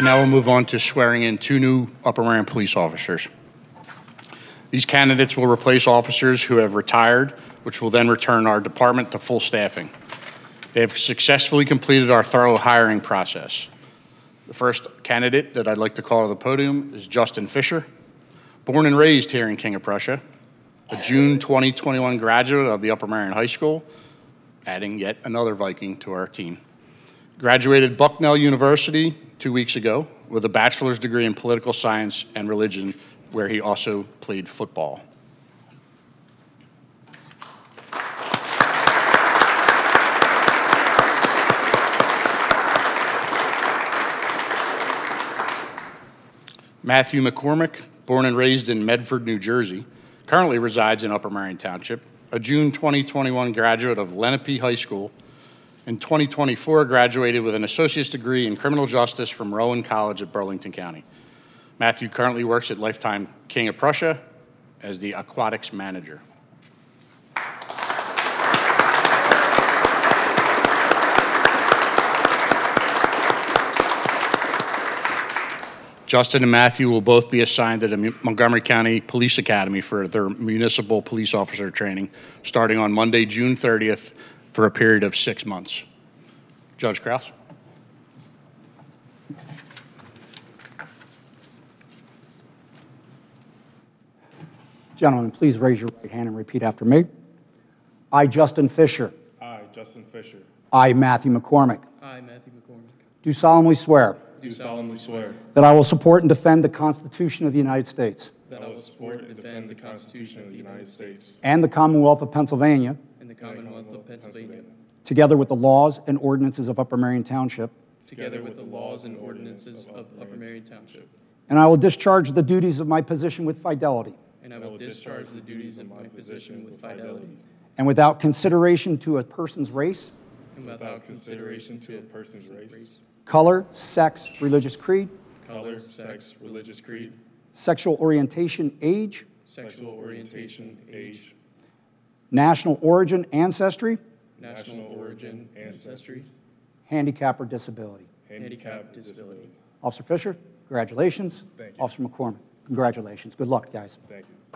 Now we'll move on to swearing in 2 new Upper Merion police officers. These candidates will replace officers who have retired, which will then return our department to full staffing. They have successfully completed our thorough hiring process. The first candidate that I'd like to call to the podium is Justin Fisher. Born and raised here in King of Prussia, a June 2021 graduate of the Upper Merion High School, adding yet another Viking to our team. Graduated Bucknell University 2 weeks ago with a bachelor's degree in political science and religion, where he also played football. Matthew McCormick, born and raised in Medford, New Jersey, currently resides in Upper Merion Township, a June 2021 graduate of Lenape High School. In 2024, graduated with an associate's degree in criminal justice from Rowan College at Burlington County. Matthew currently works at Lifetime King of Prussia as the aquatics manager. Justin and Matthew will both be assigned to the Montgomery County Police Academy for their municipal police officer training, starting on Monday, June 30th, for a period of 6 months. Judge Kraus. Gentlemen, please raise your right hand and repeat after me. I, Justin Fisher. I, Justin Fisher. I, Matthew McCormick. I, Matthew McCormick. Do solemnly swear. Do solemnly swear. That I will support and defend the Constitution of the United States. That I will support and defend the Constitution of the United States. And the Commonwealth of Pennsylvania. And the Commonwealth of Pennsylvania. Together with the laws and ordinances of Upper Merion Township. Together with the laws and ordinances of Upper Merion Township. And I will discharge the duties of my position with fidelity. And I will discharge the duties of my position with fidelity. And without consideration to a person's race. And without consideration to a person's race. Color, sex, religious creed. Color, sex, religious creed. Sexual orientation, age. Sexual orientation, age. National origin, ancestry. National origin, ancestry. Handicap or disability. Handicap, disability. Officer Fisher, congratulations. Thank you. Officer McCormick, congratulations. Good luck, guys. Thank you.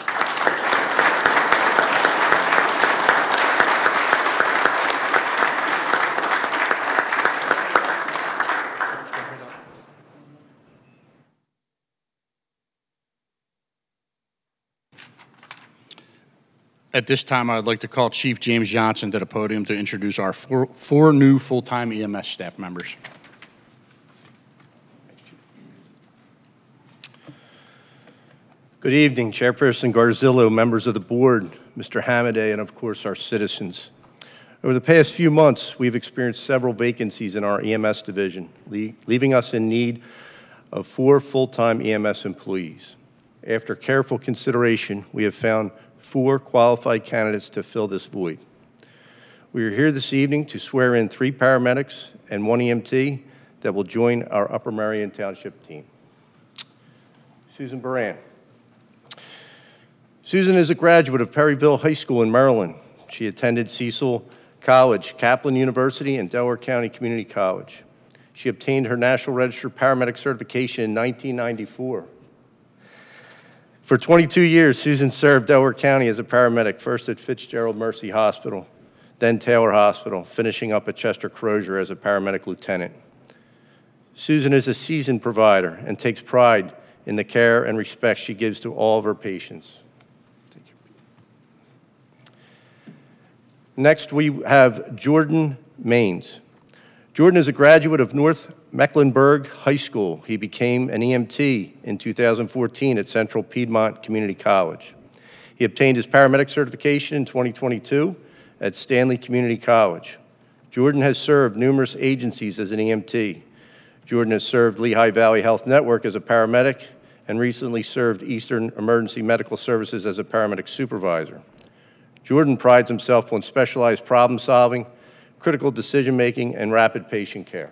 At this time, I'd like to call Chief James Johnson to the podium to introduce our four new full-time EMS staff members. Good evening, Chairperson Garzillo, members of the board, Mr. Hamaday, and of course our citizens. Over the past few months, we've experienced several vacancies in our EMS division, leaving us in need of 4 full-time EMS employees. After careful consideration, we have found 4 qualified candidates to fill this void. We are here this evening to swear in 3 paramedics and 1 EMT that will join our Upper Merion Township team. Susan Baran. Susan is a graduate of Perryville High School in Maryland. She attended Cecil College, Kaplan University, and Delaware County Community College. She obtained her National Register paramedic certification in 1994. For 22 years, Susan served Delaware County as a paramedic, first at Fitzgerald Mercy Hospital, then Taylor Hospital, finishing up at Chester Crozier as a paramedic lieutenant. Susan is a seasoned provider and takes pride in the care and respect she gives to all of her patients. Next, we have Jordan Maines. Jordan is a graduate of North Mecklenburg High School. He became an EMT in 2014 at Central Piedmont Community College. He obtained his paramedic certification in 2022 at Stanley Community College. Jordan has served numerous agencies as an EMT. Jordan has served Lehigh Valley Health Network as a paramedic and recently served Eastern Emergency Medical Services as a paramedic supervisor. Jordan prides himself on specialized problem solving, critical decision-making, and rapid patient care.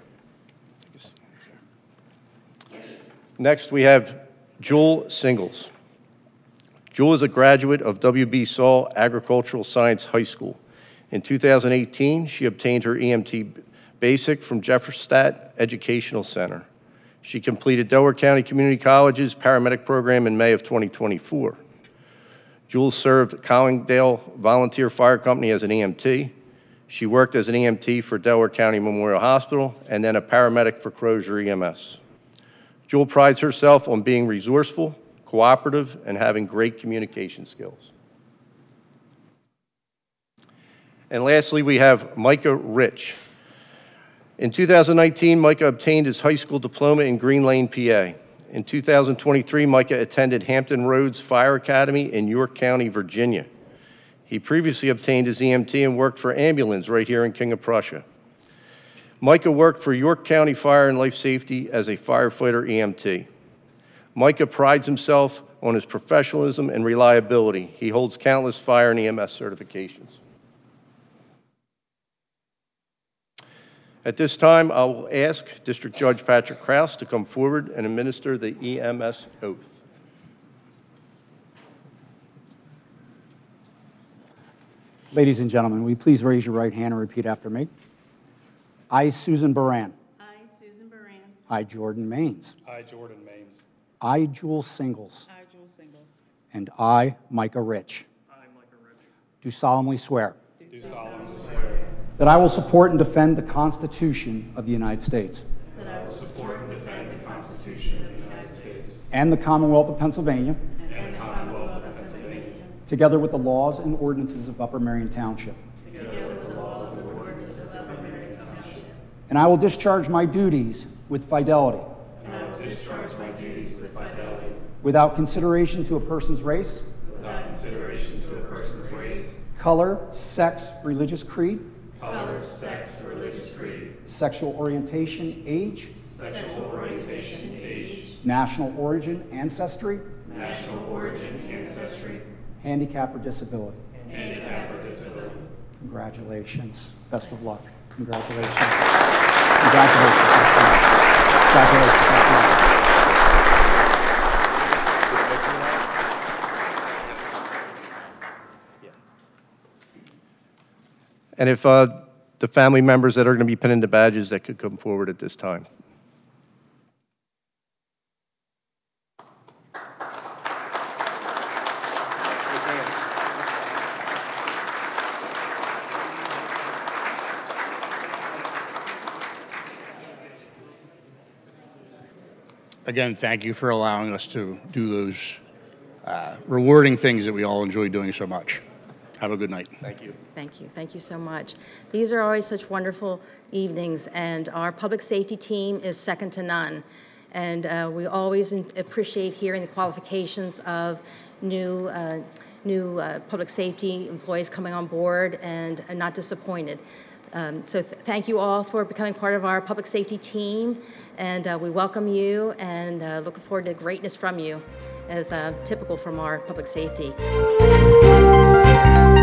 Next, we have Jewel Singles. Jewel is a graduate of W.B. Saul Agricultural Science High School. In 2018, she obtained her EMT Basic from Jefferstadt Educational Center. She completed Delaware County Community College's paramedic program in May of 2024. Jules served Collingdale Volunteer Fire Company as an EMT. She worked as an EMT for Delaware County Memorial Hospital and then a paramedic for Crozier EMS. Jules prides herself on being resourceful, cooperative, and having great communication skills. And lastly, we have Micah Rich. In 2019, Micah obtained his high school diploma in Green Lane, PA. In 2023, Micah attended Hampton Roads Fire Academy in York County, Virginia. He previously obtained his EMT and worked for Ambulance right here in King of Prussia. Micah worked for York County Fire and Life Safety as a firefighter EMT. Micah prides himself on his professionalism and reliability. He holds countless fire and EMS certifications. At this time, I will ask District Judge Patrick Kraus to come forward and administer the EMS oath. Ladies and gentlemen, will you please raise your right hand and repeat after me? I, Susan Baran. I, Susan Baran. I, Jordan Maines. I, Jordan Maines. I, Jules Singles. I, Jules Singles. And I, Micah Rich. I, Micah Rich. Do solemnly swear Do solemnly swear that I will support and defend the Constitution of the United States That I will support and defend the Constitution of the United States and the Commonwealth of Pennsylvania, and the Commonwealth of Pennsylvania, together with the laws and ordinances of Upper Marion Township. together with the laws and ordinances of Upper Marion Township. And I will discharge my duties with fidelity, And I will discharge my duties with fidelity, without consideration to a person's race, without consideration to a person's race, color, sex, religious creed, color, sex, religious creed, sexual orientation, age, sexual orientation, age, national origin, ancestry, national origin, ancestry, handicap, or disability. handicap, or disability. Congratulations. Best of luck. Congratulations. Congratulations. Congratulations. And if the family members that are going to be pinning the badges that could come forward at this time. Again, thank you for allowing us to do those rewarding things that we all enjoy doing so much. Have a good night. Thank you. Thank you. Thank you so much. These are always such wonderful evenings, and our public safety team is second to none. And we always appreciate hearing the qualifications of new public safety employees coming on board and not disappointed. So thank you all for becoming part of our public safety team, and we welcome you and looking forward to greatness from you, as typical from our public safety.